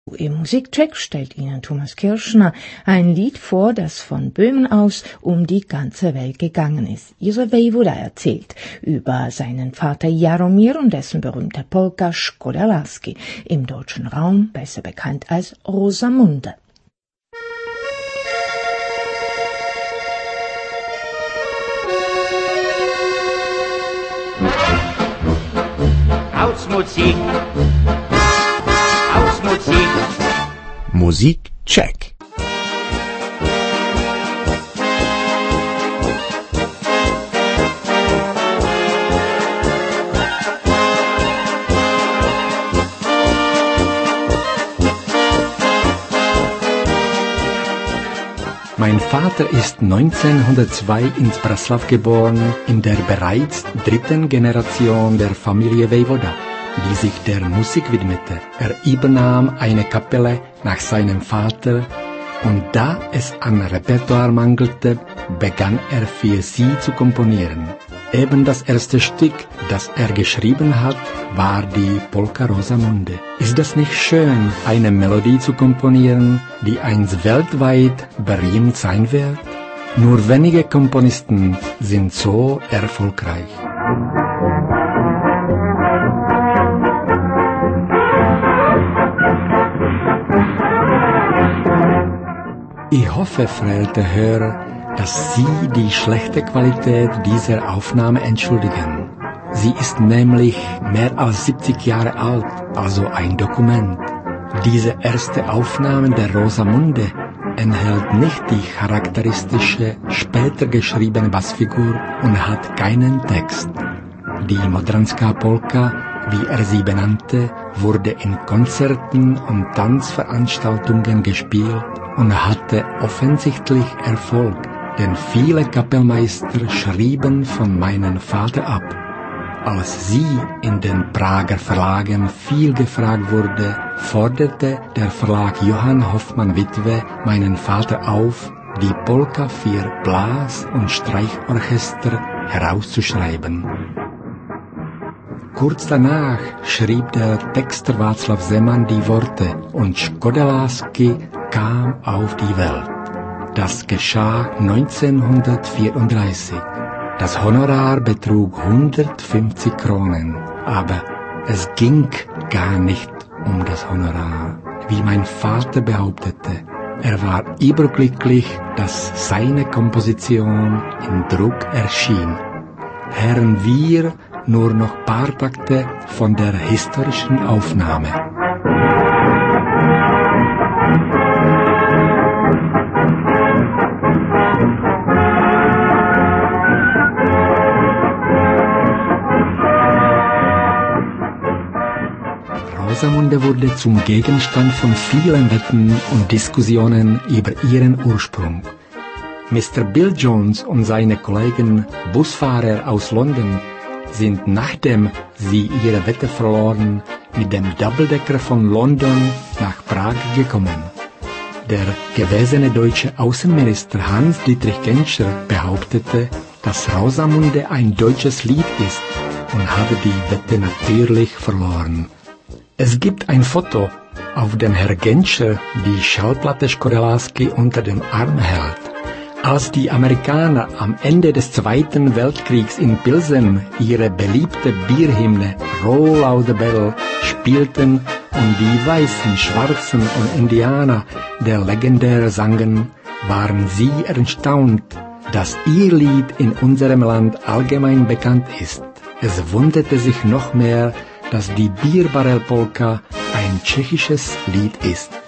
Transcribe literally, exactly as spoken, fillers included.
Im Musikcheck stellt Ihnen Thomas Kirschner ein Lied vor, das von Böhmen aus um die ganze Welt gegangen ist. Jiří Vejvoda erzählt über seinen Vater Jaromír und dessen berühmte Polka Škoda lásky, im deutschen Raum besser bekannt als Rosamunde. Aus Musik! Aus Musik! Musikcheck. Mein Vater ist neunzehnhundertzwei in Břeclav geboren, in der bereits dritten Generation der Familie Vejvoda, die sich der Musik widmete. Er übernahm eine Kapelle nach seinem Vater und da es an Repertoire mangelte, begann er für sie zu komponieren. Eben das erste Stück, das er geschrieben hat, war die Polka Rosamunde. Ist das nicht schön, eine Melodie zu komponieren, die einst weltweit berühmt sein wird? Nur wenige Komponisten sind so erfolgreich. Ich hoffe, verehrte Hörer, dass Sie die schlechte Qualität dieser Aufnahme entschuldigen. Sie ist nämlich mehr als siebzig Jahre alt, also ein Dokument. Diese erste Aufnahme der Rosamunde enthält nicht die charakteristische, später geschriebene Bassfigur und hat keinen Text. Die Modranská Polka, wie er sie benannte, wurde in Konzerten und Tanzveranstaltungen gespielt und hatte offensichtlich Erfolg, denn viele Kapellmeister schrieben von meinem Vater ab. Als sie in den Prager Verlagen viel gefragt wurde, forderte der Verlag Johann Hoffmann Witwe meinen Vater auf, die Polka für Blas- und Streichorchester herauszuschreiben. Kurz danach schrieb der Texter Václav Zeman die Worte und Škoda lásky kam auf die Welt. Das geschah neunzehnhundertvierunddreißig. Das Honorar betrug hundertfünfzig Kronen, aber es ging gar nicht um das Honorar, wie mein Vater behauptete. Er war überglücklich, dass seine Komposition in Druck erschien. Hören wir nur noch paar Takte von der historischen Aufnahme. Rosamunde wurde zum Gegenstand von vielen Wetten und Diskussionen über ihren Ursprung. Mister Bill Jones und seine Kollegen Busfahrer aus London sind, nachdem sie ihre Wette verloren, mit dem Doppeldecker von London nach Prag gekommen. Der gewesene deutsche Außenminister Hans-Dietrich Genscher behauptete, dass Rosamunde ein deutsches Lied ist und habe die Wette natürlich verloren. Es gibt ein Foto, auf dem Herr Genscher die Schallplatte Škoda lásky unter dem Arm hält. Als die Amerikaner am Ende des Zweiten Weltkriegs in Pilsen ihre beliebte Bierhymne Roll Out the Bell spielten und die Weißen, Schwarzen und Indianer der legendär sangen, waren sie erstaunt, dass ihr Lied in unserem Land allgemein bekannt ist. Es wunderte sich noch mehr, dass die Bierbarrel-Polka ein tschechisches Lied ist.